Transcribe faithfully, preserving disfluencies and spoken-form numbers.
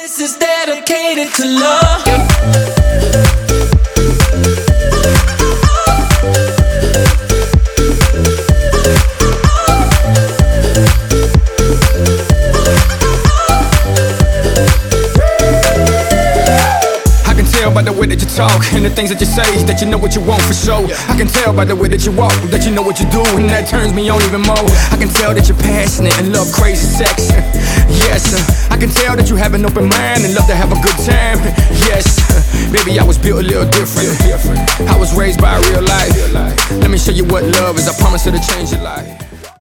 This is dedicated to love. By the way that you talk and the things that you say, that you know what you want for sure. I can tell by the way that you walk, that you know what you do, and that turns me on even more. I can tell that you're passionate and love crazy sex. Yes, I can tell that you have an open mind and love to have a good time. Yes, baby, I was built a little different. I was raised by real life. Let me show you what love is. I promise it'll change your life.